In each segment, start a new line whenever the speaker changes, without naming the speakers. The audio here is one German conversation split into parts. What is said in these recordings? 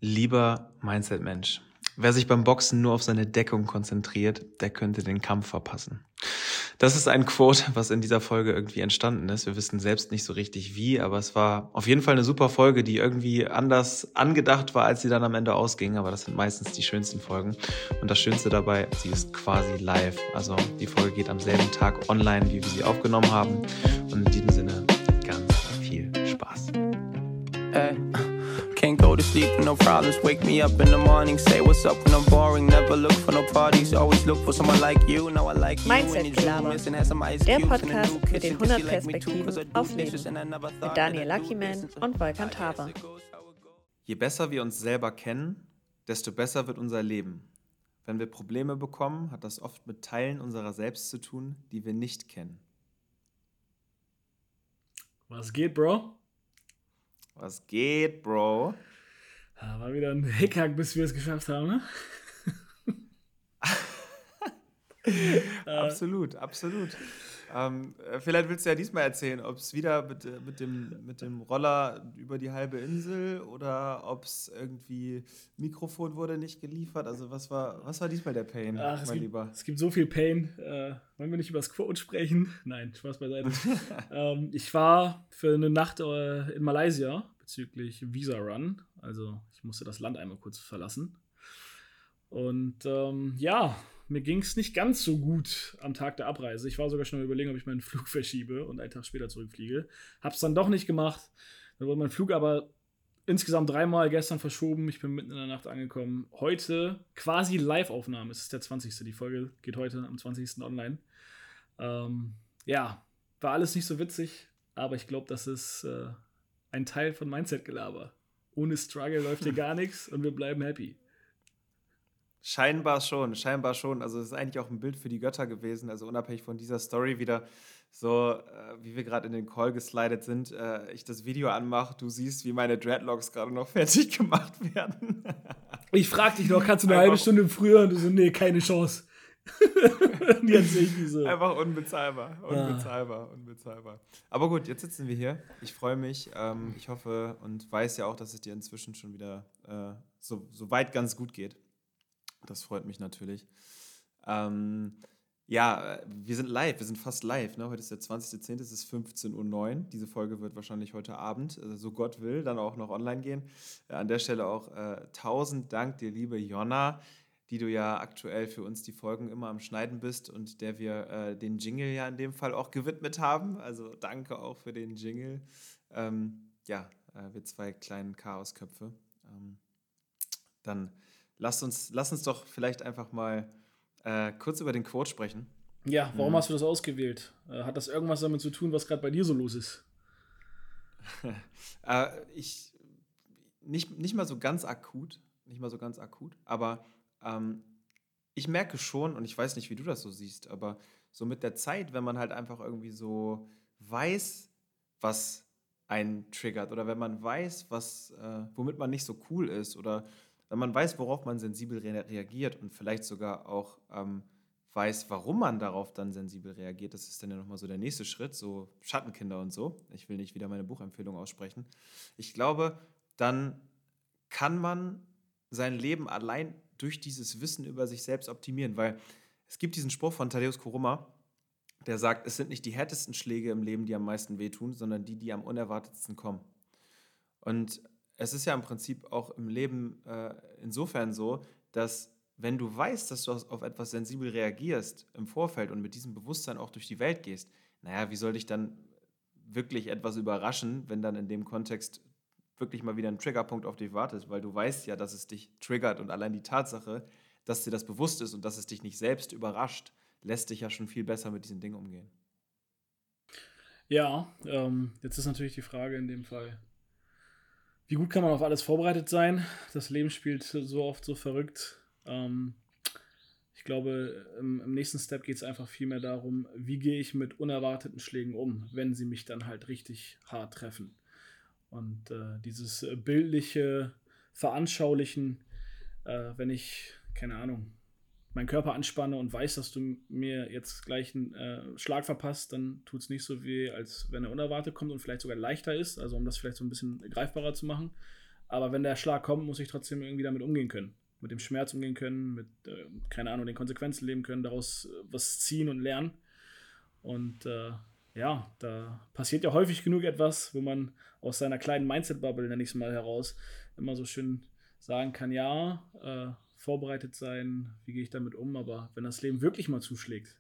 Lieber Mindset-Mensch, wer sich beim Boxen nur auf seine Deckung konzentriert, der könnte den Kampf verpassen. Das ist ein Quote, was in dieser Folge irgendwie entstanden ist. Wir wissen selbst nicht so richtig wie, aber es war auf jeden Fall eine super Folge, die irgendwie anders angedacht war, als sie dann am Ende ausging. Aber das sind meistens die schönsten Folgen. Und das Schönste dabei, sie ist quasi live. Also die Folge geht am selben Tag online, wie wir sie aufgenommen haben. Und in diesem Sinne ganz viel Spaß.
Can't go to sleep with no problems. Wake me up in the morning, say what's up when I'm boring. Never look for no parties, always look for someone like you. Now I like you.
Mindset-Gelaber, der Podcast mit den 100 Perspektiven auf Leben. Mit Daniel Luckyman und Volkan Thaber.
Je besser wir uns selber kennen, desto besser wird unser Leben. Wenn wir Probleme bekommen, hat das oft mit Teilen unserer selbst zu tun, die wir nicht kennen.
Was geht, Bro?
Was geht, Bro?
War wieder ein Hickhack, bis wir es geschafft haben, ne?
Absolut. Vielleicht willst du ja diesmal erzählen, ob es wieder mit dem Roller über die halbe Insel oder ob es irgendwie Mikrofon wurde nicht geliefert. Also was war diesmal der Pain, mein Lieber?
Es gibt so viel Pain. Wollen wir nicht über das Quote sprechen? Nein, Spaß beiseite. Ich war für eine Nacht in Malaysia bezüglich Visa Run. Also ich musste das Land einmal kurz verlassen. Und mir ging es nicht ganz so gut am Tag der Abreise. Ich war sogar schon mal überlegen, ob ich meinen Flug verschiebe und einen Tag später zurückfliege. Hab's dann doch nicht gemacht. Dann wurde mein Flug aber insgesamt 3-mal gestern verschoben. Ich bin mitten in der Nacht angekommen. Heute quasi Live-Aufnahme. Es ist der 20. Die Folge geht heute am 20. online. War alles nicht so witzig, aber ich glaube, das ist ein Teil von Mindset-Gelaber. Ohne Struggle läuft hier gar nichts und wir bleiben happy.
Scheinbar schon. Also es ist eigentlich auch ein Bild für die Götter gewesen. Also unabhängig von dieser Story wieder so, wie wir gerade in den Call geslidet sind, ich das Video anmache, du siehst, wie meine Dreadlocks gerade noch fertig gemacht werden.
Ich frag dich noch, kannst du eine halbe Stunde früher? Und du so, nee, keine Chance. Jetzt sehe ich diese.
Einfach unbezahlbar. Aber gut, jetzt sitzen wir hier. Ich freue mich. Ich hoffe und weiß ja auch, dass es dir inzwischen schon wieder so weit ganz gut geht. Das freut mich natürlich. Wir sind live, wir sind fast live. Ne? Heute ist der 20.10., es ist 15.09 Uhr. Diese Folge wird wahrscheinlich heute Abend, so Gott will, dann auch noch online gehen. An der Stelle auch 1000 Dank dir, liebe Jonna, die du ja aktuell für uns die Folgen immer am Schneiden bist und der wir den Jingle ja in dem Fall auch gewidmet haben. Also danke auch für den Jingle. Wir zwei kleinen Chaosköpfe. Dann Lass uns doch vielleicht einfach mal kurz über den Quote sprechen.
Ja, warum hast du das ausgewählt? Hat das irgendwas damit zu tun, was gerade bei dir so los ist?
Nicht mal so ganz akut, aber ich merke schon, und ich weiß nicht, wie du das so siehst, aber so mit der Zeit, wenn man halt einfach irgendwie so weiß, was einen triggert oder wenn man weiß, womit man nicht so cool ist oder wenn man weiß, worauf man sensibel reagiert und vielleicht sogar auch weiß, warum man darauf dann sensibel reagiert, das ist dann ja nochmal so der nächste Schritt, so Schattenkinder und so. Ich will nicht wieder meine Buchempfehlung aussprechen. Ich glaube, dann kann man sein Leben allein durch dieses Wissen über sich selbst optimieren, weil es gibt diesen Spruch von Tadeusz Koroma, der sagt, es sind nicht die härtesten Schläge im Leben, die am meisten wehtun, sondern die am unerwartetsten kommen. Und es ist ja im Prinzip auch im Leben insofern so, dass wenn du weißt, dass du auf etwas sensibel reagierst im Vorfeld und mit diesem Bewusstsein auch durch die Welt gehst, wie soll dich dann wirklich etwas überraschen, wenn dann in dem Kontext wirklich mal wieder ein Triggerpunkt auf dich wartet, weil du weißt ja, dass es dich triggert und allein die Tatsache, dass dir das bewusst ist und dass es dich nicht selbst überrascht, lässt dich ja schon viel besser mit diesen Dingen umgehen.
Ja, jetzt ist natürlich die Frage in dem Fall, wie gut kann man auf alles vorbereitet sein? Das Leben spielt so oft so verrückt. Ich glaube, im nächsten Step geht es einfach viel mehr darum, wie gehe ich mit unerwarteten Schlägen um, wenn sie mich dann halt richtig hart treffen. Und dieses bildliche Veranschaulichen, wenn ich, keine Ahnung, meinen Körper anspanne und weiß, dass du mir jetzt gleich einen Schlag verpasst, dann tut es nicht so weh, als wenn er unerwartet kommt und vielleicht sogar leichter ist, also um das vielleicht so ein bisschen greifbarer zu machen. Aber wenn der Schlag kommt, muss ich trotzdem irgendwie damit umgehen können. Mit dem Schmerz umgehen können, mit, keine Ahnung, den Konsequenzen leben können, daraus was ziehen und lernen. Und da passiert ja häufig genug etwas, wo man aus seiner kleinen Mindset-Bubble, nenne ich es mal, heraus, immer so schön sagen kann, vorbereitet sein, wie gehe ich damit um, aber wenn das Leben wirklich mal zuschlägt,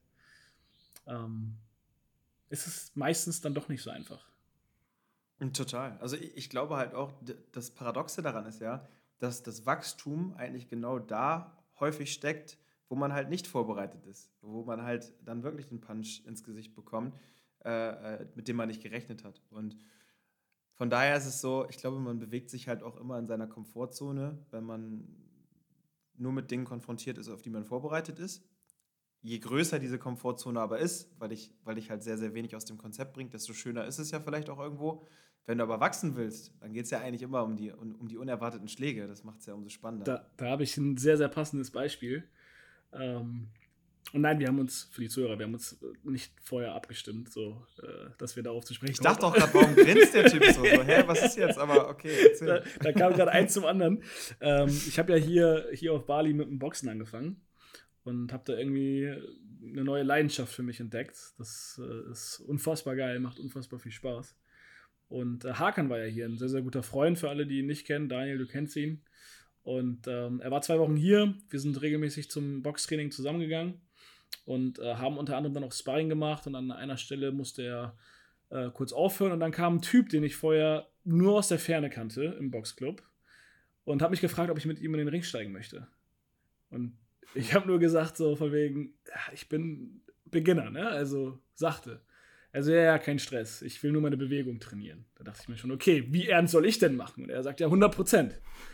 ist es meistens dann doch nicht so einfach.
Total. Also ich glaube halt auch, das Paradoxe daran ist ja, dass das Wachstum eigentlich genau da häufig steckt, wo man halt nicht vorbereitet ist, wo man halt dann wirklich den Punch ins Gesicht bekommt, mit dem man nicht gerechnet hat. Und von daher ist es so, ich glaube, man bewegt sich halt auch immer in seiner Komfortzone, wenn man nur mit Dingen konfrontiert ist, auf die man vorbereitet ist. Je größer diese Komfortzone aber ist, weil ich halt sehr, sehr wenig aus dem Konzept bringe, desto schöner ist es ja vielleicht auch irgendwo. Wenn du aber wachsen willst, dann geht es ja eigentlich immer um die unerwarteten Schläge. Das macht es ja umso spannender.
Da habe ich ein sehr, sehr passendes Beispiel. Und nein, wir haben uns nicht vorher abgestimmt, dass wir darauf zu sprechen kommen.
Ich dachte doch gerade, warum grinst der Typ so? Was ist jetzt? Aber okay, erzähl.
Da kam gerade eins zum anderen. Ich habe ja hier auf Bali mit dem Boxen angefangen und habe da irgendwie eine neue Leidenschaft für mich entdeckt. Das ist unfassbar geil, macht unfassbar viel Spaß. Und Hakan war ja hier, ein sehr, sehr guter Freund für alle, die ihn nicht kennen. Daniel, du kennst ihn. Und er war 2 Wochen hier. Wir sind regelmäßig zum Boxtraining zusammengegangen und haben unter anderem dann auch Sparring gemacht. Und an einer Stelle musste er kurz aufhören. Und dann kam ein Typ, den ich vorher nur aus der Ferne kannte im Boxclub und habe mich gefragt, ob ich mit ihm in den Ring steigen möchte. Und ich habe nur gesagt, so von wegen, ich bin Beginner, ne? Also sachte. Also ja, kein Stress. Ich will nur meine Bewegung trainieren. Da dachte ich mir schon, okay, wie ernst soll ich denn machen? Und er sagt ja 100%.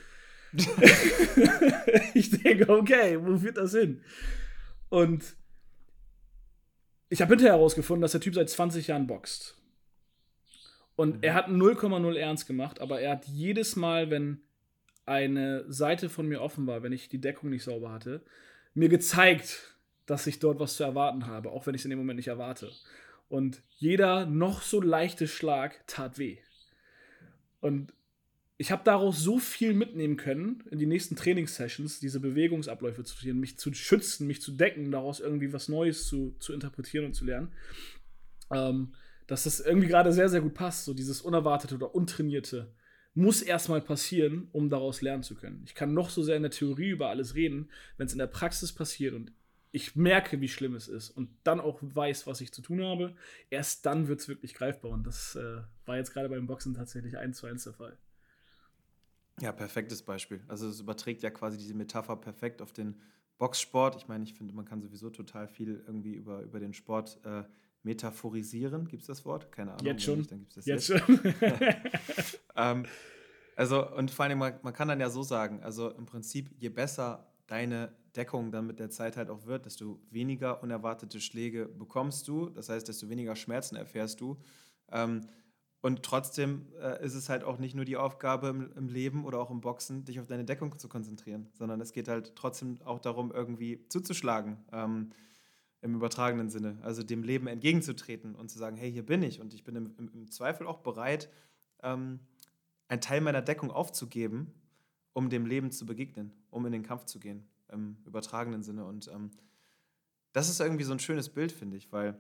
Ich denke, okay, wo führt das hin? Und ich habe hinterher herausgefunden, dass der Typ seit 20 Jahren boxt. Und er hat 0,0 ernst gemacht, aber er hat jedes Mal, wenn eine Seite von mir offen war, wenn ich die Deckung nicht sauber hatte, mir gezeigt, dass ich dort was zu erwarten habe, auch wenn ich es in dem Moment nicht erwarte. Und jeder noch so leichte Schlag tat weh. Und ich habe daraus so viel mitnehmen können, in die nächsten Trainingssessions, diese Bewegungsabläufe zu trainieren, mich zu schützen, mich zu decken, daraus irgendwie was Neues zu interpretieren und zu lernen, dass das irgendwie gerade sehr, sehr gut passt. So dieses Unerwartete oder Untrainierte muss erstmal passieren, um daraus lernen zu können. Ich kann noch so sehr in der Theorie über alles reden, wenn es in der Praxis passiert und ich merke, wie schlimm es ist und dann auch weiß, was ich zu tun habe, erst dann wird es wirklich greifbar. Und das war jetzt gerade beim Boxen tatsächlich 1:1 der Fall.
Ja, perfektes Beispiel. Also es überträgt ja quasi diese Metapher perfekt auf den Boxsport. Ich meine, ich finde, man kann sowieso total viel irgendwie über den Sport metaphorisieren. Gibt es das Wort? Keine Ahnung.
Jetzt schon.
Nicht, dann gibt's das
jetzt
schon. Und vor allem, man kann dann ja so sagen, also im Prinzip, je besser deine Deckung dann mit der Zeit halt auch wird, desto weniger unerwartete Schläge bekommst du. Das heißt, desto weniger Schmerzen erfährst du. Und trotzdem ist es halt auch nicht nur die Aufgabe im Leben oder auch im Boxen, dich auf deine Deckung zu konzentrieren, sondern es geht halt trotzdem auch darum, irgendwie zuzuschlagen, im übertragenen Sinne. Also dem Leben entgegenzutreten und zu sagen, hey, hier bin ich und ich bin im Zweifel auch bereit, einen Teil meiner Deckung aufzugeben, um dem Leben zu begegnen, um in den Kampf zu gehen, im übertragenen Sinne. Und das ist irgendwie so ein schönes Bild, finde ich, weil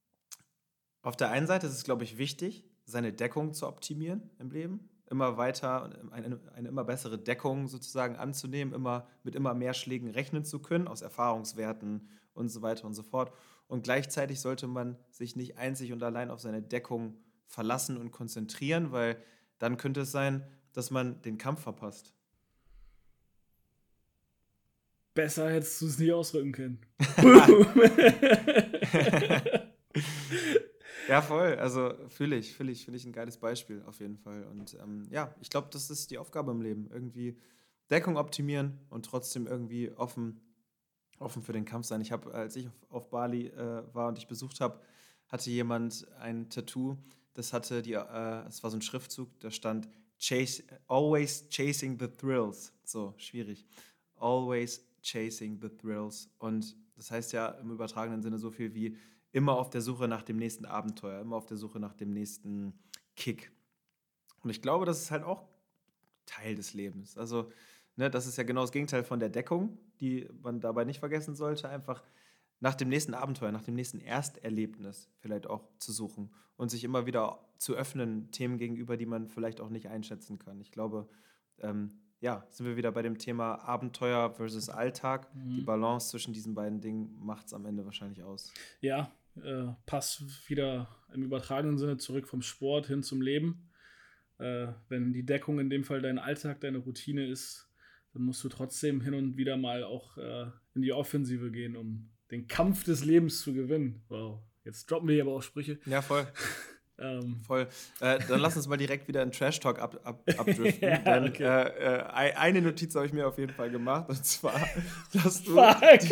auf der einen Seite ist es, glaube ich, wichtig, seine Deckung zu optimieren im Leben, immer weiter eine immer bessere Deckung sozusagen anzunehmen, mit immer mehr Schlägen rechnen zu können, aus Erfahrungswerten und so weiter und so fort. Und gleichzeitig sollte man sich nicht einzig und allein auf seine Deckung verlassen und konzentrieren, weil dann könnte es sein, dass man den Kampf verpasst.
Besser hättest du es nicht ausdrücken können.
Ja, voll. Also fühle ich ein geiles Beispiel auf jeden Fall. Und ich glaube, das ist die Aufgabe im Leben. Irgendwie Deckung optimieren und trotzdem irgendwie offen für den Kampf sein. Als ich auf Bali war und dich besucht habe, hatte jemand ein Tattoo, das war so ein Schriftzug, da stand always chasing the thrills. So, schwierig. Always chasing the thrills. Und das heißt ja im übertragenen Sinne so viel wie immer auf der Suche nach dem nächsten Abenteuer, immer auf der Suche nach dem nächsten Kick. Und ich glaube, das ist halt auch Teil des Lebens. Also, ne, das ist ja genau das Gegenteil von der Deckung, die man dabei nicht vergessen sollte, einfach nach dem nächsten Abenteuer, nach dem nächsten Ersterlebnis vielleicht auch zu suchen und sich immer wieder zu öffnen, Themen gegenüber, die man vielleicht auch nicht einschätzen kann. Ich glaube, sind wir wieder bei dem Thema Abenteuer versus Alltag. Die Balance zwischen diesen beiden Dingen macht es am Ende wahrscheinlich aus.
Ja, passt wieder im übertragenen Sinne zurück vom Sport hin zum Leben. Wenn die Deckung in dem Fall dein Alltag, deine Routine ist, dann musst du trotzdem hin und wieder mal auch in die Offensive gehen, um den Kampf des Lebens zu gewinnen. Wow, jetzt droppen wir hier aber auch Sprüche.
Ja, voll. Voll. Dann lass uns mal direkt wieder in Trash-Talk abdriften.
Ja,
denn
okay.
Eine Notiz habe ich mir auf jeden Fall gemacht. Und zwar, dass du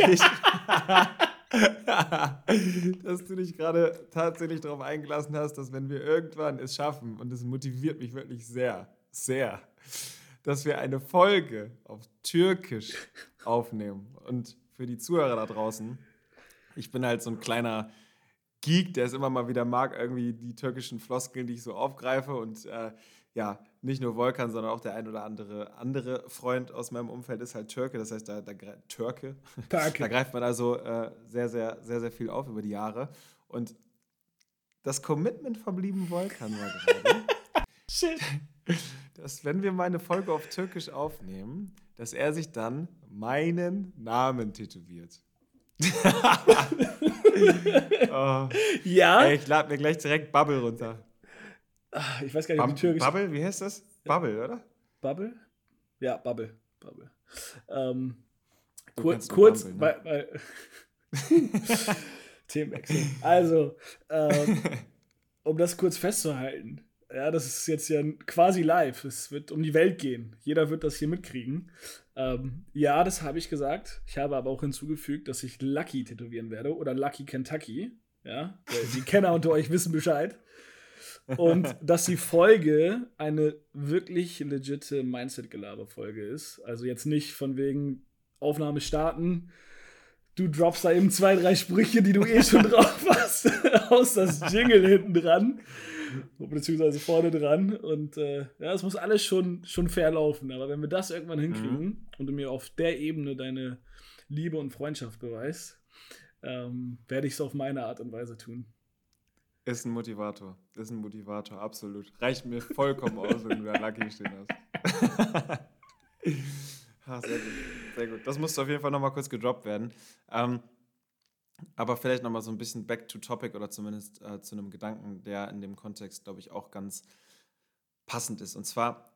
dich gerade tatsächlich darauf eingelassen hast, dass wenn wir irgendwann es schaffen, und das motiviert mich wirklich sehr, sehr, dass wir eine Folge auf Türkisch aufnehmen. Und für die Zuhörer da draußen, ich bin halt so ein kleiner Geek, der es immer mal wieder mag, irgendwie die türkischen Floskeln, die ich so aufgreife. Und nicht nur Volkan, sondern auch der ein oder andere Freund aus meinem Umfeld ist halt Türke. Das heißt, da greift man also sehr, sehr, sehr, sehr viel auf über die Jahre. Und das Commitment vom lieben Volkan war gerade,
Shit.
dass wenn wir mal eine Folge auf Türkisch aufnehmen, dass er sich dann meinen Namen tätowiert.
Ja.
Ey, ich lade mir gleich direkt Bubble runter.
Ich weiß gar nicht, ob die Türkisch...
Bubble, wie heißt das? Bubble, oder?
Bubble? Ja, Bubble.
Kurz,
Bubble, ne?
weil
Themenwechsel. Also, um das kurz festzuhalten, ja, das ist jetzt ja quasi live. Es wird um die Welt gehen. Jeder wird das hier mitkriegen. Ja, das habe ich gesagt. Ich habe aber auch hinzugefügt, dass ich Lucky tätowieren werde oder Lucky Kentucky. Ja, die Kenner unter euch wissen Bescheid. Und dass die Folge eine wirklich legitime Mindset-Gelaber-Folge ist. Also jetzt nicht von wegen Aufnahme starten, du droppst da eben 2, 3 Sprüche, die du schon drauf hast, aus das Jingle hinten dran, beziehungsweise vorne dran. Und es muss alles schon fair laufen. Aber wenn wir das irgendwann hinkriegen und du mir auf der Ebene deine Liebe und Freundschaft beweist, werde ich es auf meine Art und Weise tun.
Ist ein Motivator, absolut. Reicht mir vollkommen aus, wenn du da Lucky stehen hast. Sehr gut. Das musste auf jeden Fall nochmal kurz gedroppt werden. Aber vielleicht nochmal so ein bisschen back to topic oder zumindest zu einem Gedanken, der in dem Kontext, glaube ich, auch ganz passend ist. Und zwar,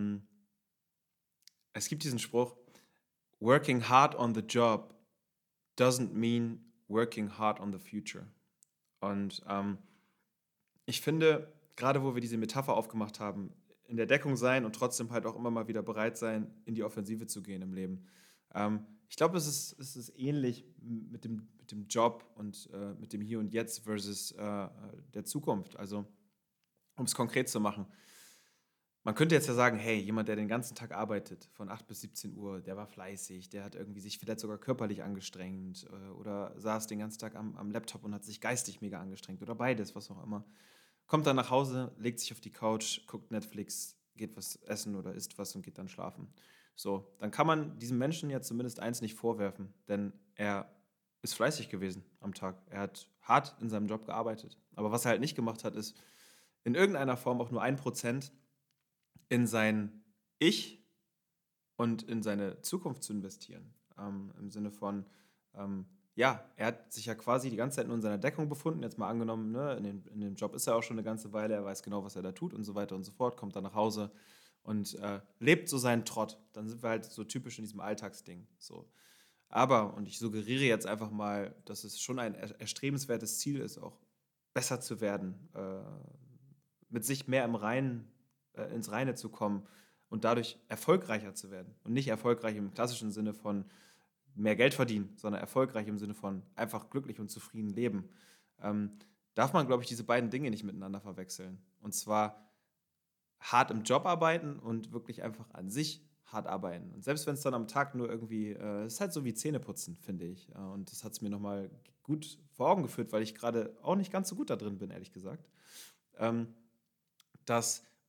es gibt diesen Spruch, working hard on the job doesn't mean working hard on the future. Und ich finde, gerade wo wir diese Metapher aufgemacht haben, in der Deckung sein und trotzdem halt auch immer mal wieder bereit sein, in die Offensive zu gehen im Leben. Ich glaube, es ist ähnlich mit dem Job und mit dem Hier und Jetzt versus der Zukunft. Also, um es konkret zu machen. Man könnte jetzt ja sagen, hey, jemand, der den ganzen Tag arbeitet, von 8 bis 17 Uhr, der war fleißig, der hat irgendwie sich vielleicht sogar körperlich angestrengt oder saß den ganzen Tag am Laptop und hat sich geistig mega angestrengt oder beides, was auch immer. Kommt dann nach Hause, legt sich auf die Couch, guckt Netflix, geht was essen oder isst was und geht dann schlafen. So, dann kann man diesem Menschen ja zumindest eins nicht vorwerfen, denn er ist fleißig gewesen am Tag. Er hat hart in seinem Job gearbeitet. Aber was er halt nicht gemacht hat, ist in irgendeiner Form auch nur 1% in sein Ich und in seine Zukunft zu investieren. Im Sinne von, er hat sich ja quasi die ganze Zeit nur in seiner Deckung befunden, jetzt mal angenommen, ne, in dem Job ist er auch schon eine ganze Weile, er weiß genau, was er da tut und so weiter und so fort, kommt dann nach Hause und lebt so seinen Trott. Dann sind wir halt so typisch in diesem Alltagsding. So. Aber, und ich suggeriere jetzt einfach mal, dass es schon ein erstrebenswertes Ziel ist, auch besser zu werden, mit sich mehr ins Reine zu kommen und dadurch erfolgreicher zu werden. Und nicht erfolgreich im klassischen Sinne von mehr Geld verdienen, sondern erfolgreich im Sinne von einfach glücklich und zufrieden leben. Darf man, glaube ich, diese beiden Dinge nicht miteinander verwechseln. Und zwar hart im Job arbeiten und wirklich einfach an sich hart arbeiten. Und selbst wenn es dann am Tag nur irgendwie, es ist halt so wie Zähneputzen, finde ich. Und das hat es mir nochmal gut vor Augen geführt, weil ich gerade auch nicht ganz so gut da drin bin, ehrlich gesagt. Dass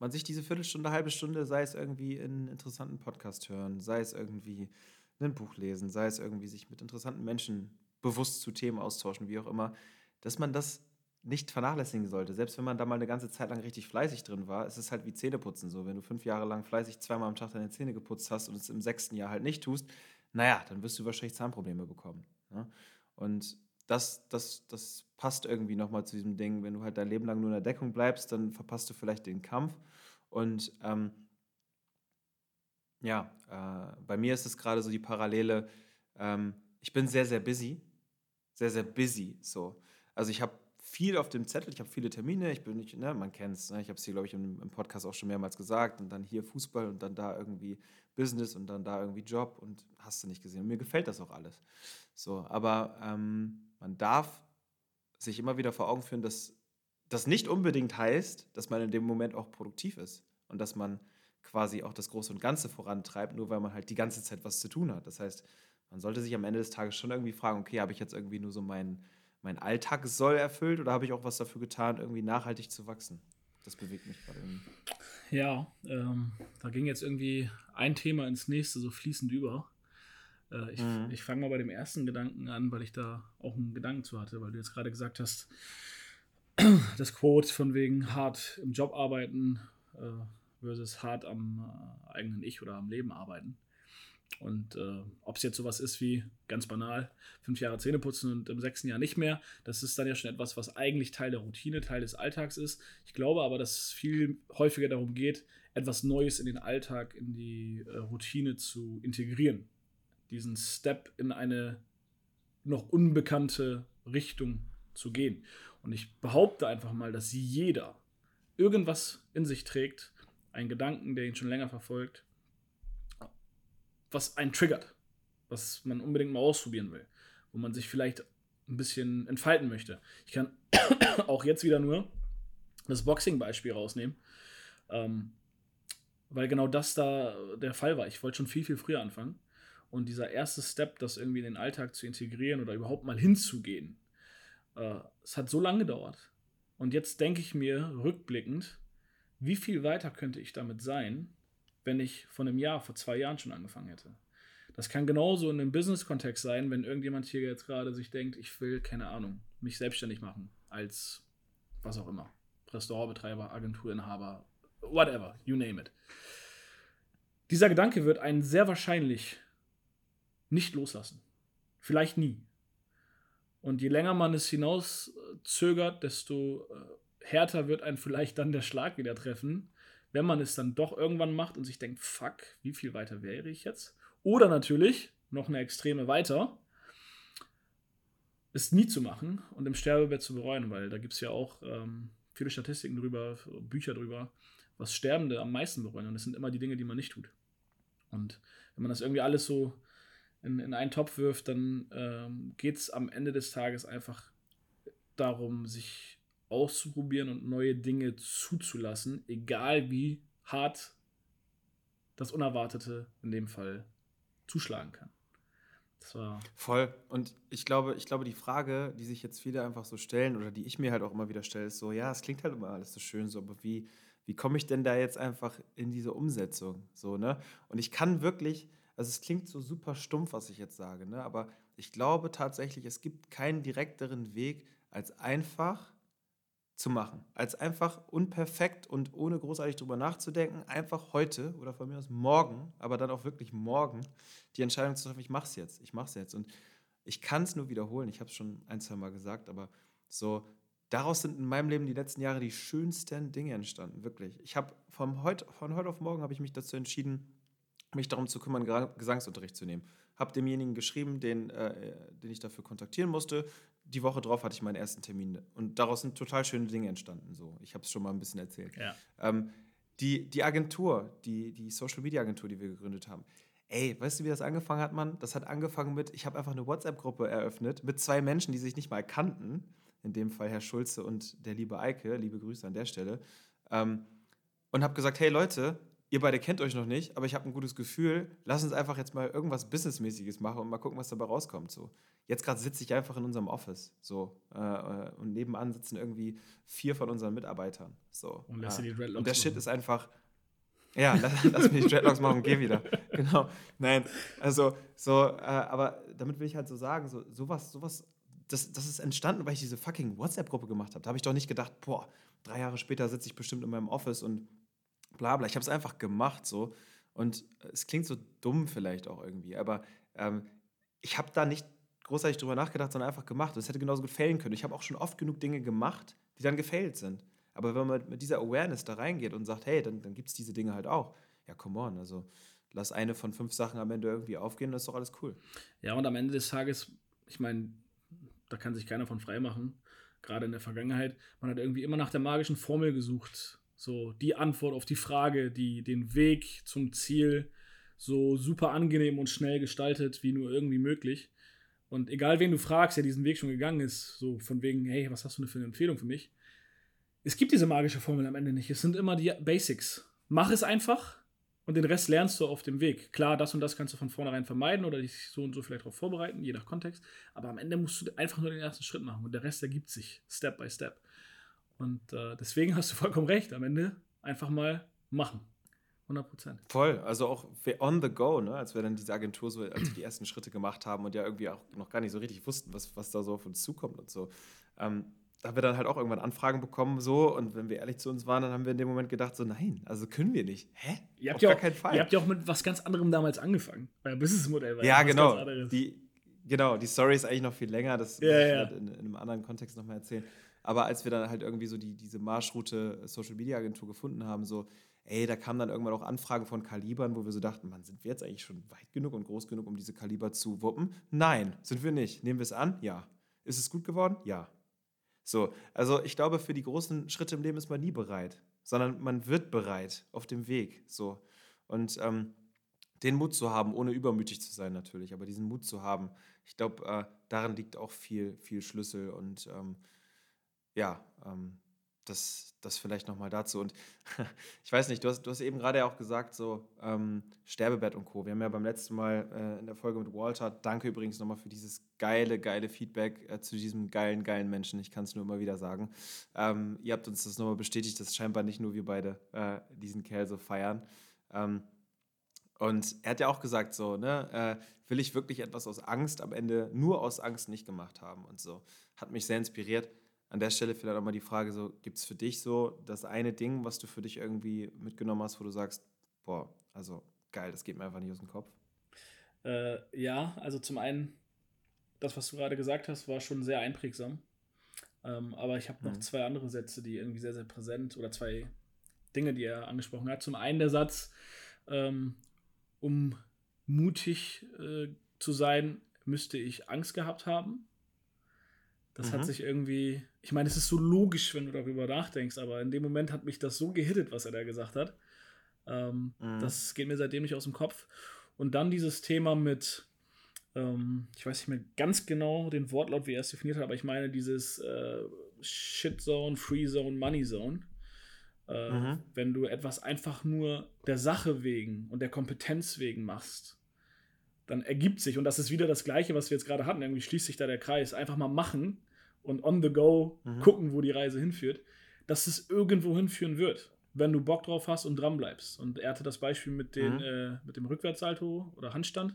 man sich diese Viertelstunde, halbe Stunde, sei es irgendwie einen interessanten Podcast hören, sei es irgendwie ein Buch lesen, sei es irgendwie sich mit interessanten Menschen bewusst zu Themen austauschen, wie auch immer, dass man das nicht vernachlässigen sollte. Selbst wenn man da mal eine ganze Zeit lang richtig fleißig drin war, ist es halt wie Zähneputzen so. Wenn du 5 Jahre lang fleißig 2-mal am Tag deine Zähne geputzt hast und es im 6. Jahr halt nicht tust, naja, dann wirst du wahrscheinlich Zahnprobleme bekommen. Ne? Und das passt irgendwie nochmal zu diesem Ding. Wenn du halt dein Leben lang nur in der Deckung bleibst, dann verpasst du vielleicht den Kampf. Und bei mir ist es gerade so die Parallele, ich bin sehr, sehr busy. Sehr, sehr busy. So. Also ich habe viel auf dem Zettel, ich habe viele Termine, ich bin nicht, ne, man kennt es, ne? Ich habe es hier, glaube ich, im Podcast auch schon mehrmals gesagt und dann hier Fußball und dann da irgendwie Business und dann da irgendwie Job und hast du nicht gesehen. Und mir gefällt das auch alles. So, aber man darf sich immer wieder vor Augen führen, dass das nicht unbedingt heißt, dass man in dem Moment auch produktiv ist und dass man quasi auch das Große und Ganze vorantreibt, nur weil man halt die ganze Zeit was zu tun hat. Das heißt, man sollte sich am Ende des Tages schon irgendwie fragen, okay, habe ich jetzt irgendwie nur so mein Alltagssoll erfüllt oder habe ich auch was dafür getan, irgendwie nachhaltig zu wachsen? Das bewegt mich gerade irgendwie.
Ja, da ging jetzt irgendwie ein Thema ins nächste so fließend über. Ich fange mal bei dem ersten Gedanken an, weil ich da auch einen Gedanken zu hatte, weil du jetzt gerade gesagt hast, das Quote von wegen hart im Job arbeiten versus hart am eigenen Ich oder am Leben arbeiten. Und ob es jetzt sowas ist wie, ganz banal, 5 Jahre Zähne putzen und im 6. Jahr nicht mehr, das ist dann ja schon etwas, was eigentlich Teil der Routine, Teil des Alltags ist. Ich glaube aber, dass es viel häufiger darum geht, etwas Neues in den Alltag, in die Routine zu integrieren. Diesen Step in eine noch unbekannte Richtung zu gehen. Und ich behaupte einfach mal, dass jeder irgendwas in sich trägt, einen Gedanken, der ihn schon länger verfolgt, was einen triggert, was man unbedingt mal ausprobieren will, wo man sich vielleicht ein bisschen entfalten möchte. Ich kann auch jetzt wieder nur das Boxing-Beispiel rausnehmen, weil genau das da der Fall war. Ich wollte schon viel, viel früher anfangen und dieser erste Step, das irgendwie in den Alltag zu integrieren oder überhaupt mal hinzugehen, es hat so lange gedauert. Und jetzt denke ich mir rückblickend, wie viel weiter könnte ich damit sein, wenn ich vor 2 Jahren schon angefangen hätte. Das kann genauso in einem Business-Kontext sein, wenn irgendjemand hier jetzt gerade sich denkt, ich will, keine Ahnung, mich selbstständig machen als was auch immer. Restaurantbetreiber, Agenturinhaber, whatever, you name it. Dieser Gedanke wird einen sehr wahrscheinlich nicht loslassen. Vielleicht nie. Und je länger man es hinauszögert, desto härter wird einen vielleicht dann der Schlag wieder treffen, wenn man es dann doch irgendwann macht und sich denkt, fuck, wie viel weiter wäre ich jetzt? Oder natürlich, noch eine Extreme weiter, es nie zu machen und im Sterbebett zu bereuen, weil da gibt es ja auch viele Statistiken drüber, Bücher drüber, was Sterbende am meisten bereuen. Und das sind immer die Dinge, die man nicht tut. Und wenn man das irgendwie alles so in einen Topf wirft, dann geht es am Ende des Tages einfach darum, sich auszuprobieren und neue Dinge zuzulassen, egal wie hart das Unerwartete in dem Fall zuschlagen kann. Das war
voll. Und ich glaube, die Frage, die sich jetzt viele einfach so stellen oder die ich mir halt auch immer wieder stelle, ist so, ja, es klingt halt immer alles so schön, so, aber wie komme ich denn da jetzt einfach in diese Umsetzung? So, ne? Und ich kann wirklich, also es klingt so super stumpf, was ich jetzt sage, ne? Aber ich glaube tatsächlich, es gibt keinen direkteren Weg, als einfach zu machen. Als einfach unperfekt und ohne großartig drüber nachzudenken, einfach heute oder von mir aus morgen, aber dann auch wirklich morgen, die Entscheidung zu treffen, ich mach's jetzt. Und ich kann es nur wiederholen, ich habe es schon 1-2 Mal gesagt, aber so, daraus sind in meinem Leben die letzten Jahre die schönsten Dinge entstanden, wirklich. Ich habe von heute auf morgen habe ich mich dazu entschieden, mich darum zu kümmern, Gesangsunterricht zu nehmen. Habe demjenigen geschrieben, den ich dafür kontaktieren musste. Die Woche drauf hatte ich meinen ersten Termin. Und daraus sind total schöne Dinge entstanden. So. Ich habe es schon mal ein bisschen erzählt.
Ja.
Die Agentur, die Social-Media-Agentur, die wir gegründet haben. Ey, weißt du, wie das angefangen hat, Mann? Das hat angefangen mit, ich habe einfach eine WhatsApp-Gruppe eröffnet mit 2 Menschen, die sich nicht mal kannten. In dem Fall Herr Schulze und der liebe Eike. Liebe Grüße an der Stelle. Und habe gesagt, hey Leute, ihr beide kennt euch noch nicht, aber ich habe ein gutes Gefühl, lass uns einfach jetzt mal irgendwas Businessmäßiges machen und mal gucken, was dabei rauskommt. So. Jetzt gerade sitze ich einfach in unserem Office so, und nebenan sitzen irgendwie 4 von unseren Mitarbeitern. So,
Und lässt dir die Dreadlocks
und der Shit
machen.
ist einfach, ja, lass mich die Dreadlocks machen und geh wieder. Genau, nein, also so, aber damit will ich halt so sagen, sowas, das ist entstanden, weil ich diese fucking WhatsApp-Gruppe gemacht habe. Da habe ich doch nicht gedacht, 3 Jahre später sitze ich bestimmt in meinem Office und bla bla. Ich habe es einfach gemacht so. Und es klingt so dumm vielleicht auch irgendwie, aber ich habe da nicht großartig drüber nachgedacht, sondern einfach gemacht. Und es hätte genauso gut failen können. Ich habe auch schon oft genug Dinge gemacht, die dann gefailt sind. Aber wenn man mit dieser Awareness da reingeht und sagt, hey, dann gibt es diese Dinge halt auch. Ja, come on, also lass eine von 5 Sachen am Ende irgendwie aufgehen, das ist doch alles cool.
Ja, und am Ende des Tages, ich meine, da kann sich keiner von frei machen, gerade in der Vergangenheit. Man hat irgendwie immer nach der magischen Formel gesucht. So die Antwort auf die Frage, die den Weg zum Ziel so super angenehm und schnell gestaltet, wie nur irgendwie möglich. Und egal, wen du fragst, der diesen Weg schon gegangen ist, so von wegen, hey, was hast du denn für eine Empfehlung für mich? Es gibt diese magische Formel am Ende nicht. Es sind immer die Basics. Mach es einfach und den Rest lernst du auf dem Weg. Klar, das und das kannst du von vornherein vermeiden oder dich so und so vielleicht darauf vorbereiten, je nach Kontext. Aber am Ende musst du einfach nur den ersten Schritt machen und der Rest ergibt sich Step by Step. Und deswegen hast du vollkommen recht. Am Ende einfach mal machen. 100%.
Voll, also auch on the go, ne? Als wir dann diese Agentur so, als wir die ersten Schritte gemacht haben und ja irgendwie auch noch gar nicht so richtig wussten, was da so auf uns zukommt und so. Da haben wir dann halt auch irgendwann Anfragen bekommen so und wenn wir ehrlich zu uns waren, dann haben wir in dem Moment gedacht so, nein, also können wir nicht. Hä?
Ihr
Auf gar keinen Fall.
Ihr habt ja auch mit was ganz anderem damals angefangen. Euer Businessmodell war
Ja,
was
genau.
ganz anderes.
Die Story ist eigentlich noch viel länger, das muss ich vielleicht in einem anderen Kontext nochmal erzählen. Aber als wir dann halt irgendwie so diese Marschroute Social Media Agentur gefunden haben, so, ey, da kamen dann irgendwann auch Anfragen von Kalibern, wo wir so dachten, Mann, sind wir jetzt eigentlich schon weit genug und groß genug, um diese Kaliber zu wuppen? Nein, sind wir nicht. Nehmen wir es an? Ja. Ist es gut geworden? Ja. So, also ich glaube, für die großen Schritte im Leben ist man nie bereit, sondern man wird bereit auf dem Weg. So. Und den Mut zu haben, ohne übermütig zu sein natürlich, aber diesen Mut zu haben, ich glaube, darin liegt auch viel, viel Schlüssel und das vielleicht nochmal dazu. Und ich weiß nicht, du hast eben gerade ja auch gesagt, so Sterbebett und Co. Wir haben ja beim letzten Mal in der Folge mit Walter, danke übrigens nochmal für dieses geile Feedback zu diesem geilen Menschen. Ich kann es nur immer wieder sagen. Ihr habt uns das nochmal bestätigt, dass scheinbar nicht nur wir beide diesen Kerl so feiern. Und er hat ja auch gesagt, so, ne, will ich wirklich etwas aus Angst am Ende nur aus Angst nicht gemacht haben und so. Hat mich sehr inspiriert. An der Stelle vielleicht auch mal die Frage, so, gibt es für dich so das eine Ding, was du für dich irgendwie mitgenommen hast, wo du sagst, boah, also geil, das geht mir einfach nicht aus dem Kopf?
Ja, also zum einen, das, was du gerade gesagt hast, war schon sehr einprägsam. Aber ich habe noch 2 andere Sätze, die irgendwie sehr, sehr präsent, oder 2 Dinge, die er angesprochen hat. Zum einen der Satz, um mutig zu sein, müsste ich Angst gehabt haben. Das hat sich irgendwie, ich meine, es ist so logisch, wenn du darüber nachdenkst, aber in dem Moment hat mich das so gehittet, was er da gesagt hat. Das geht mir seitdem nicht aus dem Kopf. Und dann dieses Thema mit, ich weiß nicht mehr ganz genau den Wortlaut, wie er es definiert hat, aber ich meine dieses Shit Zone, Free Zone, Money Zone. Wenn du etwas einfach nur der Sache wegen und der Kompetenz wegen machst, dann ergibt sich, und das ist wieder das Gleiche, was wir jetzt gerade hatten, irgendwie schließt sich da der Kreis, einfach mal machen und on the go gucken, wo die Reise hinführt, dass es irgendwo hinführen wird, wenn du Bock drauf hast und dran bleibst. Und er hatte das Beispiel mit dem Rückwärtssalto oder Handstand.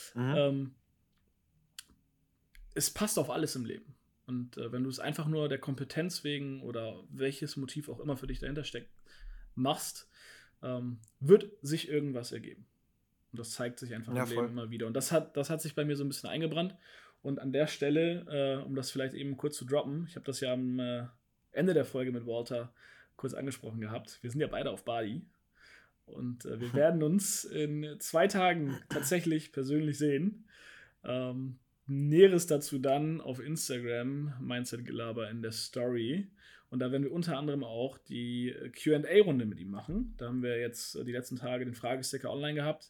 Es passt auf alles im Leben. Und wenn du es einfach nur der Kompetenz wegen oder welches Motiv auch immer für dich dahinter steckt, machst, wird sich irgendwas ergeben. Und das zeigt sich einfach im Leben immer wieder. Und das hat sich bei mir so ein bisschen eingebrannt. Und an der Stelle, um das vielleicht eben kurz zu droppen, ich habe das ja am Ende der Folge mit Walter kurz angesprochen gehabt. Wir sind ja beide auf Bali. Und wir werden uns in 2 Tagen tatsächlich persönlich sehen. Näheres dazu dann auf Instagram, Mindset-Gelaber in der Story. Und da werden wir unter anderem auch die Q&A-Runde mit ihm machen. Da haben wir jetzt die letzten Tage den Fragesticker online gehabt.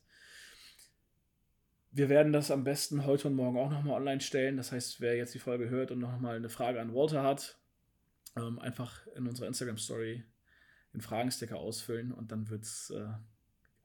Wir werden das am besten heute und morgen auch nochmal online stellen. Das heißt, wer jetzt die Folge hört und nochmal eine Frage an Walter hat, einfach in unserer Instagram-Story den Fragensticker ausfüllen und dann wird es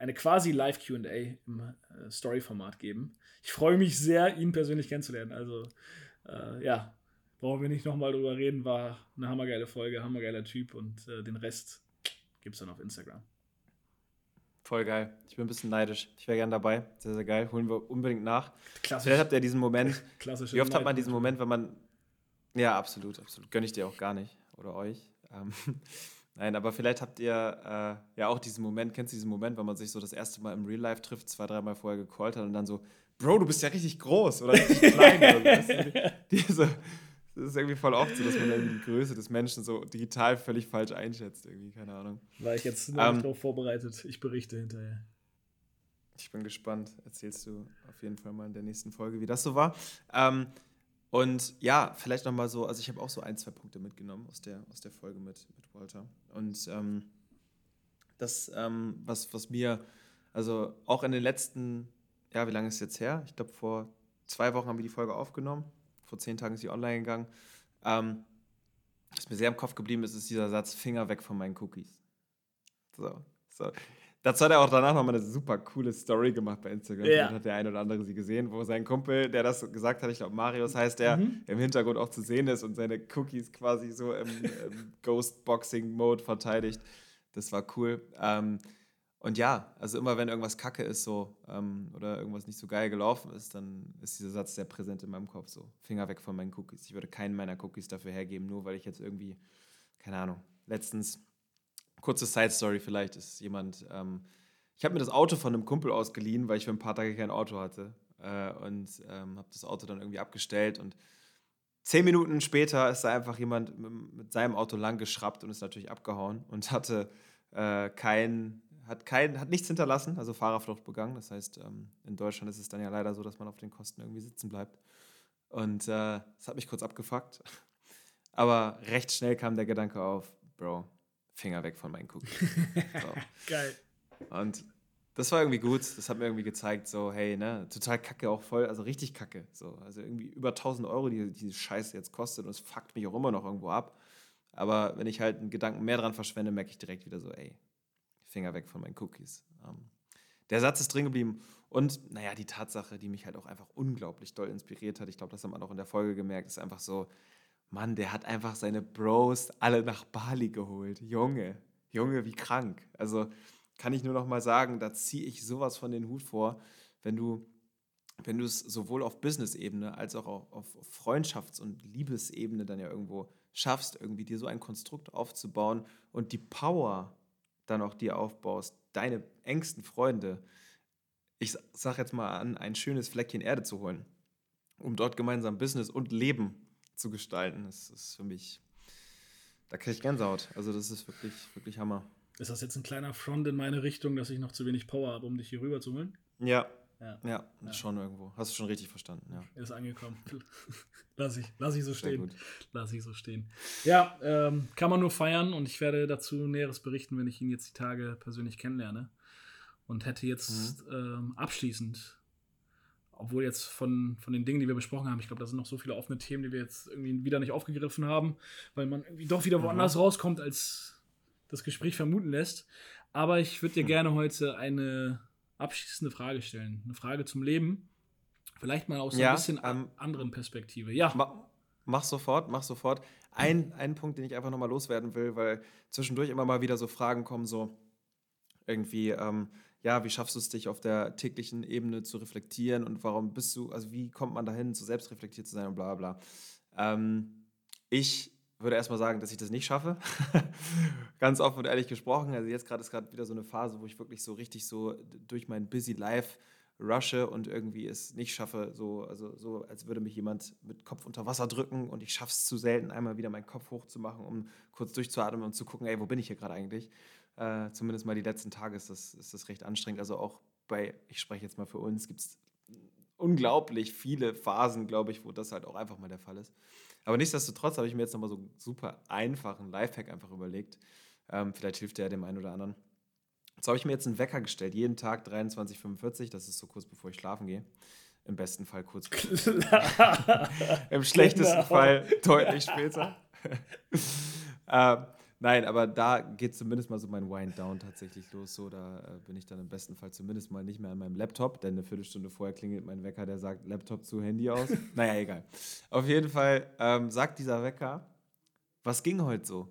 eine quasi Live-Q&A im Story-Format geben. Ich freue mich sehr, ihn persönlich kennenzulernen. Also, ja, brauchen wir nicht nochmal drüber reden. War eine hammergeile Folge, hammergeiler Typ und den Rest gibt es dann auf Instagram.
Voll geil. Ich bin ein bisschen neidisch. Ich wäre gern dabei. Sehr, sehr geil. Holen wir unbedingt nach.
Klassisch.
Vielleicht habt ihr diesen Moment. Wie oft hat man diesen
Moment?
Moment, wenn man. Ja, absolut, absolut. Gönne ich dir auch gar nicht. Oder euch. Nein, aber vielleicht habt ihr ja auch diesen Moment. Kennst du diesen Moment, wenn man sich so das erste Mal im Real Life trifft, 2-3 Mal vorher gecallt hat und dann so, Bro, du bist ja richtig groß oder richtig klein. Oder so. Das ist irgendwie voll oft so, dass man dann die Größe des Menschen so digital völlig falsch einschätzt. Irgendwie, keine Ahnung.
War ich jetzt noch nicht drauf vorbereitet. Ich berichte hinterher.
Ich bin gespannt. Erzählst du auf jeden Fall mal in der nächsten Folge, wie das so war. Und ja, vielleicht nochmal so, also ich habe auch so 1-2 Punkte mitgenommen aus der Folge mit Walter. Und das, was mir, also auch in den letzten, ja, wie lange ist es jetzt her? Ich glaube, vor 2 Wochen haben wir die Folge aufgenommen. Vor 10 Tagen ist sie online gegangen. Was mir sehr im Kopf geblieben ist, ist dieser Satz, Finger weg von meinen Cookies. So. Dazu hat er auch danach nochmal eine super coole Story gemacht bei Instagram.
Ja.
Dann hat der ein oder andere sie gesehen, wo sein Kumpel, der das gesagt hat, ich glaube Marius heißt der, im Hintergrund auch zu sehen ist und seine Cookies quasi so im Ghostboxing-Mode verteidigt. Das war cool. Und ja, also immer wenn irgendwas kacke ist so oder irgendwas nicht so geil gelaufen ist, dann ist dieser Satz sehr präsent in meinem Kopf so. Finger weg von meinen Cookies. Ich würde keinen meiner Cookies dafür hergeben, nur weil ich jetzt irgendwie, keine Ahnung, letztens, kurze Side-Story vielleicht, ist jemand, ich habe mir das Auto von einem Kumpel ausgeliehen, weil ich für ein paar Tage kein Auto hatte und habe das Auto dann irgendwie abgestellt und 10 Minuten später ist da einfach jemand mit seinem Auto lang geschraubt und ist natürlich abgehauen und hat nichts hinterlassen, also Fahrerflucht begangen. Das heißt, in Deutschland ist es dann ja leider so, dass man auf den Kosten irgendwie sitzen bleibt. Und das hat mich kurz abgefuckt. Aber recht schnell kam der Gedanke auf, Bro, Finger weg von meinen Cookies. So.
Geil.
Und das war irgendwie gut. Das hat mir irgendwie gezeigt, so, hey, ne, total kacke auch voll, also richtig kacke. So. Also irgendwie über 1.000 Euro, die diese Scheiße jetzt kostet und es fuckt mich auch immer noch irgendwo ab. Aber wenn ich halt einen Gedanken mehr dran verschwende, merke ich direkt wieder so, ey, Finger weg von meinen Cookies. Der Satz ist drin geblieben. Und, naja, die Tatsache, die mich halt auch einfach unglaublich doll inspiriert hat, ich glaube, das hat man auch in der Folge gemerkt, ist einfach so, Mann, der hat einfach seine Bros alle nach Bali geholt. Junge, wie krank. Also kann ich nur noch mal sagen, da ziehe ich sowas von den Hut vor, wenn du es sowohl auf Business-Ebene als auch auf Freundschafts- und Liebesebene dann ja irgendwo schaffst, irgendwie dir so ein Konstrukt aufzubauen und die Power dann auch dir aufbaust, deine engsten Freunde, ich sag jetzt mal an, ein schönes Fleckchen Erde zu holen, um dort gemeinsam Business und Leben zu gestalten. Das ist für mich, da kriege ich Gänsehaut. Also das ist wirklich, wirklich Hammer.
Ist das jetzt ein kleiner Front in meine Richtung, dass ich noch zu wenig Power habe, um dich hier rüber zu holen?
Ja, schon irgendwo. Hast du schon richtig verstanden, ja.
Ist angekommen. Lass ich so stehen.
Gut.
Lass ich so stehen. Ja, kann man nur feiern und ich werde dazu Näheres berichten, wenn ich ihn jetzt die Tage persönlich kennenlerne. Und hätte jetzt abschließend, obwohl jetzt von den Dingen, die wir besprochen haben, ich glaube, da sind noch so viele offene Themen, die wir jetzt irgendwie wieder nicht aufgegriffen haben, weil man irgendwie doch wieder woanders rauskommt, als das Gespräch vermuten lässt. Aber ich würde dir gerne heute eine abschließende Frage stellen. Eine Frage zum Leben. Vielleicht mal aus ein bisschen anderen Perspektive. Ja.
Mach sofort. Ein Punkt, den ich einfach nochmal loswerden will, weil zwischendurch immer mal wieder so Fragen kommen, so irgendwie, wie schaffst du es, dich auf der täglichen Ebene zu reflektieren und warum bist du, also wie kommt man dahin, so selbstreflektiert zu sein und bla bla. Ich würde erstmal sagen, dass ich das nicht schaffe. Ganz offen und ehrlich gesprochen. Also jetzt ist gerade wieder so eine Phase, wo ich wirklich so richtig so durch mein Busy Life rushe und irgendwie es nicht schaffe, so als würde mich jemand mit Kopf unter Wasser drücken und ich schaffe es zu selten, einmal wieder meinen Kopf hochzumachen, um kurz durchzuatmen und zu gucken, ey, wo bin ich hier gerade eigentlich? Zumindest mal die letzten Tage ist das recht anstrengend. Also auch ich spreche jetzt mal für uns, gibt es unglaublich viele Phasen, glaube ich, wo das halt auch einfach mal der Fall ist. Aber nichtsdestotrotz habe ich mir jetzt nochmal so einen super einfachen Lifehack einfach überlegt. Vielleicht hilft der dem einen oder anderen. So habe ich mir jetzt einen Wecker gestellt, jeden Tag 23:45, das ist so kurz bevor ich schlafen gehe. Im besten Fall kurz Im schlechtesten Fall deutlich später. Nein, aber da geht zumindest mal so mein Wind-Down tatsächlich los. So, da bin ich dann im besten Fall zumindest mal nicht mehr an meinem Laptop, denn eine Viertelstunde vorher klingelt mein Wecker, der sagt Laptop zu, Handy aus. Naja, egal. Auf jeden Fall sagt dieser Wecker, was ging heute so?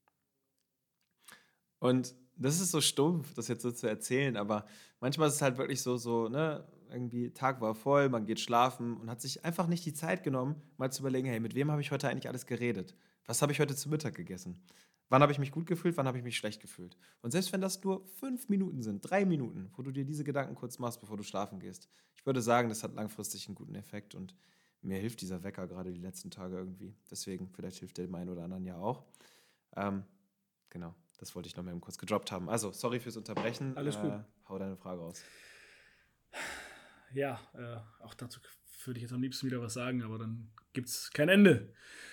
Und das ist so stumpf, das jetzt so zu erzählen, aber manchmal ist es halt wirklich so, ne, irgendwie Tag war voll, man geht schlafen und hat sich einfach nicht die Zeit genommen, mal zu überlegen, hey, mit wem habe ich heute eigentlich alles geredet? Was habe ich heute zu Mittag gegessen? Wann habe ich mich gut gefühlt, wann habe ich mich schlecht gefühlt? Und selbst wenn das nur 5 Minuten sind, 3 Minuten, wo du dir diese Gedanken kurz machst, bevor du schlafen gehst, ich würde sagen, das hat langfristig einen guten Effekt und mir hilft dieser Wecker gerade die letzten Tage irgendwie. Deswegen, vielleicht hilft der dem einen oder anderen ja auch. Genau, das wollte ich noch mal eben kurz gedroppt haben. Also, sorry fürs Unterbrechen.
Alles gut.
Hau deine Frage raus.
Ja, auch dazu würde ich jetzt am liebsten wieder was sagen, aber dann gibt es kein Ende.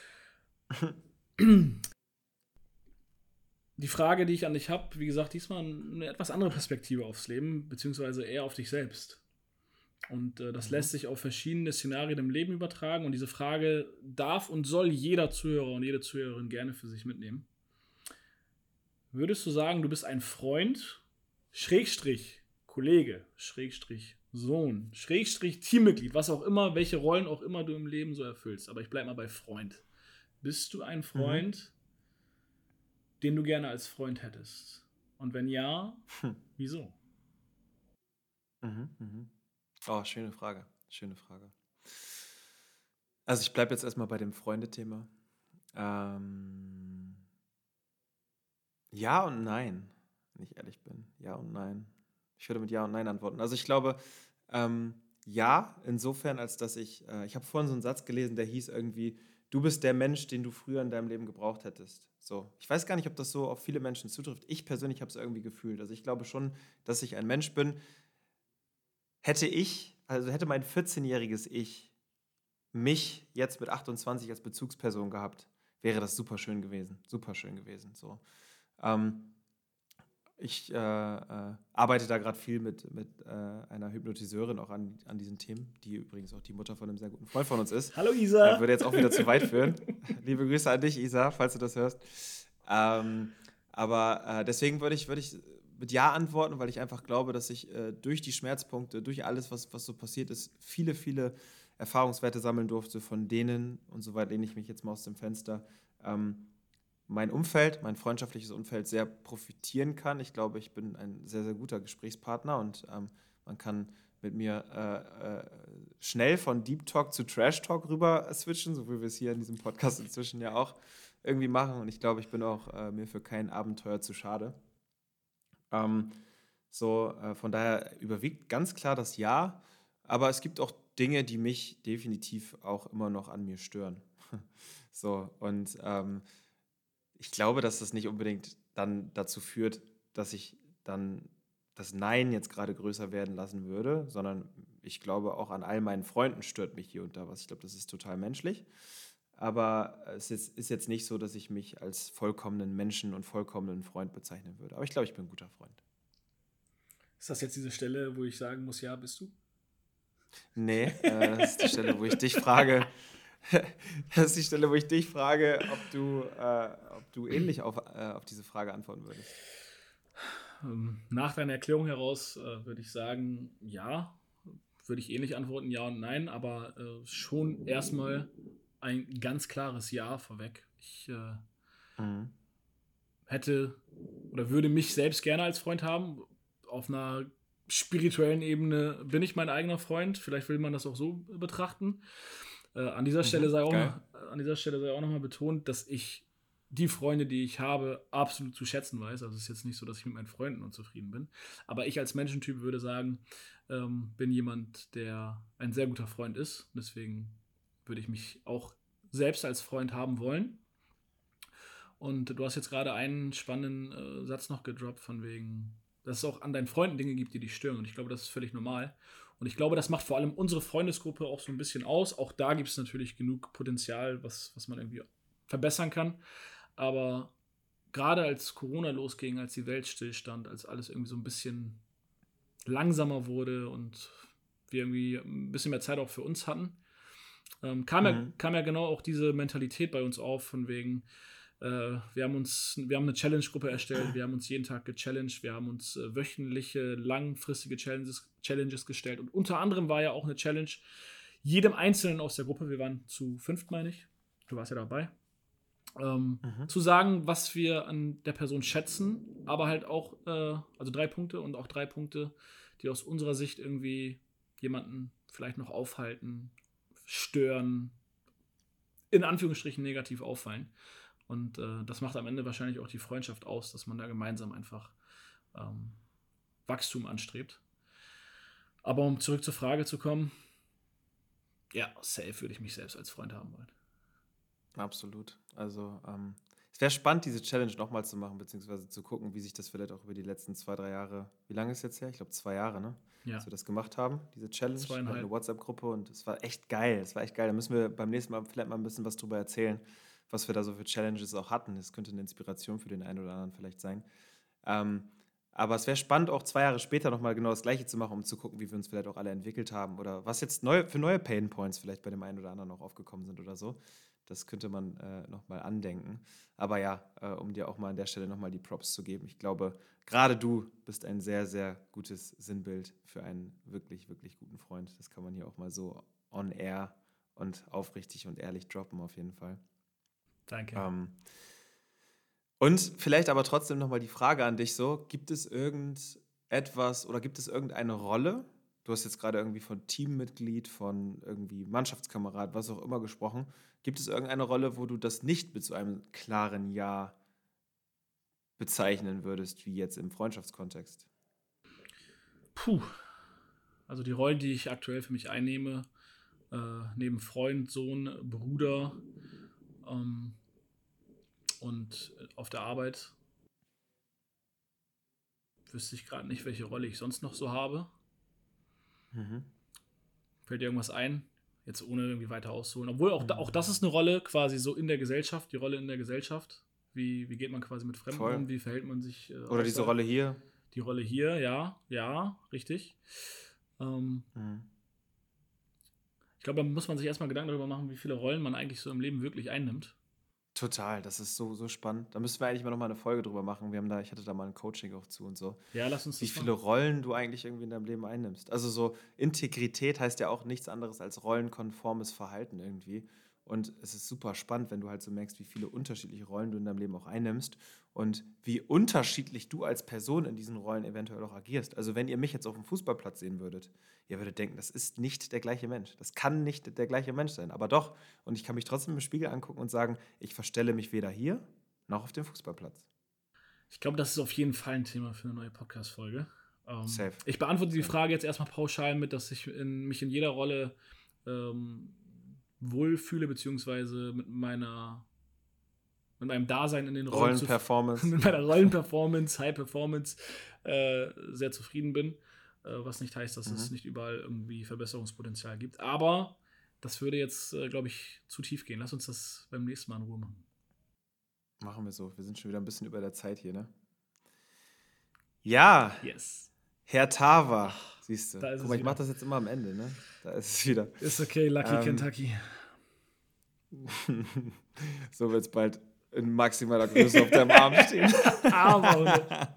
Die Frage, die ich an dich habe, wie gesagt, diesmal eine etwas andere Perspektive aufs Leben, beziehungsweise eher auf dich selbst. Und das lässt sich auf verschiedene Szenarien im Leben übertragen. Und diese Frage darf und soll jeder Zuhörer und jede Zuhörerin gerne für sich mitnehmen. Würdest du sagen, du bist ein Freund, Schrägstrich Kollege, Schrägstrich Sohn, Schrägstrich Teammitglied, was auch immer, welche Rollen auch immer du im Leben so erfüllst. Aber ich bleibe mal bei Freund. Bist du ein Freund, den du gerne als Freund hättest? Und wenn ja, wieso?
Oh, schöne Frage. Schöne Frage. Also ich bleibe jetzt erstmal bei dem Freundethema. Ja und nein, wenn ich ehrlich bin. Ja und nein. Ich würde mit Ja und Nein antworten. Also ich glaube, ja, insofern, als dass ich habe vorhin so einen Satz gelesen, der hieß irgendwie, du bist der Mensch, den du früher in deinem Leben gebraucht hättest. So. Ich weiß gar nicht, ob das so auf viele Menschen zutrifft. Ich persönlich habe es irgendwie gefühlt. Also ich glaube schon, dass ich ein Mensch bin. Hätte mein 14-jähriges Ich mich jetzt mit 28 als Bezugsperson gehabt, wäre das super schön gewesen. Super schön gewesen. So. Ich arbeite da gerade viel mit einer Hypnotiseurin auch an diesen Themen, die übrigens auch die Mutter von einem sehr guten Freund von uns ist.
Hallo Isa!
Würde jetzt auch wieder zu weit führen. Liebe Grüße an dich, Isa, falls du das hörst. Aber deswegen würde ich mit Ja antworten, weil ich einfach glaube, dass ich durch die Schmerzpunkte, durch alles, was so passiert ist, viele, viele Erfahrungswerte sammeln durfte, von denen, und soweit lehne ich mich jetzt mal aus dem Fenster, mein Umfeld, mein freundschaftliches Umfeld sehr profitieren kann. Ich glaube, ich bin ein sehr, sehr guter Gesprächspartner und man kann mit mir schnell von Deep Talk zu Trash Talk rüber switchen, so wie wir es hier in diesem Podcast inzwischen ja auch irgendwie machen. Und ich glaube, ich bin auch mir für kein Abenteuer zu schade. Von daher überwiegt ganz klar das Ja, aber es gibt auch Dinge, die mich definitiv auch immer noch an mir stören. Und ich glaube, dass das nicht unbedingt dann dazu führt, dass ich dann das Nein jetzt gerade größer werden lassen würde, sondern ich glaube, auch an all meinen Freunden stört mich hier und da was. Ich glaube, das ist total menschlich. Aber es ist jetzt nicht so, dass ich mich als vollkommenen Menschen und vollkommenen Freund bezeichnen würde. Aber ich glaube, ich bin ein guter Freund.
Ist das jetzt diese Stelle, wo ich sagen muss, ja, bist du?
Nee, das ist die Stelle, wo ich dich frage, ob du ähnlich auf diese Frage antworten würdest.
Nach deiner Erklärung heraus würde ich sagen, ja, würde ich ähnlich antworten, ja und nein, aber schon erstmal ein ganz klares Ja vorweg. Ich hätte oder würde mich selbst gerne als Freund haben. Auf einer spirituellen Ebene bin ich mein eigener Freund. Vielleicht will man das auch so betrachten. An dieser Stelle sei auch nochmal betont, dass ich die Freunde, die ich habe, absolut zu schätzen weiß. Also es ist jetzt nicht so, dass ich mit meinen Freunden unzufrieden bin. Aber ich als Menschentyp würde sagen, bin jemand, der ein sehr guter Freund ist. Deswegen würde ich mich auch selbst als Freund haben wollen. Und du hast jetzt gerade einen spannenden Satz noch gedroppt, von wegen, dass es auch an deinen Freunden Dinge gibt, die dich stören. Und ich glaube, das ist völlig normal. Und ich glaube, das macht vor allem unsere Freundesgruppe auch so ein bisschen aus. Auch da gibt es natürlich genug Potenzial, was man irgendwie verbessern kann. Aber gerade als Corona losging, als die Welt stillstand, als alles irgendwie so ein bisschen langsamer wurde und wir irgendwie ein bisschen mehr Zeit auch für uns hatten, kam ja genau auch diese Mentalität bei uns auf, von wegen, Wir haben eine Challenge-Gruppe erstellt, wir haben uns jeden Tag gechallenged, wir haben uns wöchentliche, langfristige Challenges gestellt und unter anderem war ja auch eine Challenge jedem Einzelnen aus der Gruppe, wir waren zu 5, meine ich, du warst ja dabei, zu sagen, was wir an der Person schätzen, aber halt auch, also 3 Punkte und auch 3 Punkte, die aus unserer Sicht irgendwie jemanden vielleicht noch aufhalten, stören, in Anführungsstrichen negativ auffallen. Und das macht am Ende wahrscheinlich auch die Freundschaft aus, dass man da gemeinsam einfach Wachstum anstrebt. Aber um zurück zur Frage zu kommen, ja, safe würde ich mich selbst als Freund haben wollen.
Absolut. Also es wäre spannend, diese Challenge nochmal zu machen, beziehungsweise zu gucken, wie sich das vielleicht auch über die letzten 2-3 Jahre, wie lange ist jetzt her? Ich glaube 2 Jahre, ne?
Ja.
Dass wir das gemacht haben, diese Challenge.
2,5.
Wir hatten eine WhatsApp-Gruppe und es war echt geil. Da müssen wir beim nächsten Mal vielleicht mal ein bisschen was drüber erzählen, was wir da so für Challenges auch hatten. Das könnte eine Inspiration für den einen oder anderen vielleicht sein. Aber es wäre spannend, auch 2 Jahre später nochmal genau das Gleiche zu machen, um zu gucken, wie wir uns vielleicht auch alle entwickelt haben oder was jetzt für neue Pain Points vielleicht bei dem einen oder anderen noch aufgekommen sind oder so. Das könnte man nochmal andenken. Aber ja, um dir auch mal an der Stelle nochmal die Props zu geben. Ich glaube, gerade du bist ein sehr, sehr gutes Sinnbild für einen wirklich, wirklich guten Freund. Das kann man hier auch mal so on air und aufrichtig und ehrlich droppen auf jeden Fall.
Danke.
Und vielleicht aber trotzdem nochmal die Frage an dich so, gibt es irgendetwas oder gibt es irgendeine Rolle? Du hast jetzt gerade irgendwie von Teammitglied, von irgendwie Mannschaftskamerad, was auch immer gesprochen. Gibt es irgendeine Rolle, wo du das nicht mit so einem klaren Ja bezeichnen würdest, wie jetzt im Freundschaftskontext?
Also die Rollen, die ich aktuell für mich einnehme, neben Freund, Sohn, Bruder und auf der Arbeit, wüsste ich gerade nicht, welche Rolle ich sonst noch so habe. Fällt dir irgendwas ein? Jetzt ohne irgendwie weiter auszuholen. Obwohl auch das ist eine Rolle quasi so in der Gesellschaft, die Rolle in der Gesellschaft. Wie geht man quasi mit Fremden um? Wie verhält man sich?
Oder diese Rolle hier?
Die Rolle hier, ja, richtig. Ich glaube, da muss man sich erstmal Gedanken darüber machen, wie viele Rollen man eigentlich so im Leben wirklich einnimmt.
Total, das ist so spannend. Da müssten wir eigentlich mal nochmal eine Folge drüber machen. Ich hatte da mal ein Coaching auch zu und so.
Ja, lass uns das
Wie viele Rollen du eigentlich irgendwie in deinem Leben einnimmst. Also so Integrität heißt ja auch nichts anderes als rollenkonformes Verhalten irgendwie. Und es ist super spannend, wenn du halt so merkst, wie viele unterschiedliche Rollen du in deinem Leben auch einnimmst und wie unterschiedlich du als Person in diesen Rollen eventuell auch agierst. Also wenn ihr mich jetzt auf dem Fußballplatz sehen würdet, ihr würdet denken, das ist nicht der gleiche Mensch. Das kann nicht der gleiche Mensch sein. Aber doch. Und ich kann mich trotzdem im Spiegel angucken und sagen, ich verstelle mich weder hier noch auf dem Fußballplatz.
Ich glaube, das ist auf jeden Fall ein Thema für eine neue Podcast-Folge.
Safe. Ich
beantworte die Frage jetzt erstmal pauschal mit, dass ich mich in jeder Rolle wohlfühle, beziehungsweise mit meinem Dasein in den Rollen
Rollenperformance.
Mit meiner Rollenperformance, High Performance sehr zufrieden bin. Was nicht heißt, dass es nicht überall irgendwie Verbesserungspotenzial gibt. Aber das würde jetzt, glaube ich, zu tief gehen. Lass uns das beim nächsten Mal in Ruhe machen.
Machen wir so. Wir sind schon wieder ein bisschen über der Zeit hier, ne? Ja.
Yes.
Herr Tava, siehst du.
Guck
mal, ich mache das jetzt immer am Ende, ne? Da ist es wieder.
Ist okay, Lucky Kentucky.
So wird es bald in maximaler Größe auf deinem Arm stehen.
Aber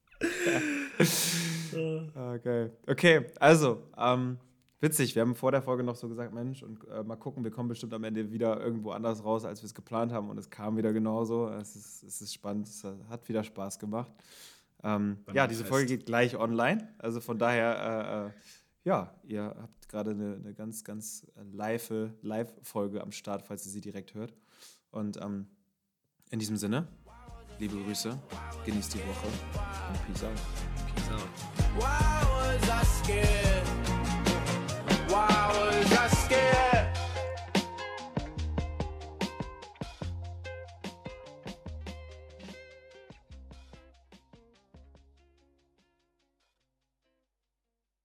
geil. Okay, also, witzig, wir haben vor der Folge noch so gesagt, Mensch, und mal gucken, wir kommen bestimmt am Ende wieder irgendwo anders raus, als wir es geplant haben, und es kam wieder genauso. Es ist spannend, es hat wieder Spaß gemacht. Diese Folge geht gleich online, also von daher, ihr habt gerade eine ganz, ganz Live-Folge am Start, falls ihr sie direkt hört. Und in diesem Sinne, liebe Grüße, genießt die Woche und peace out.
Why was I scared?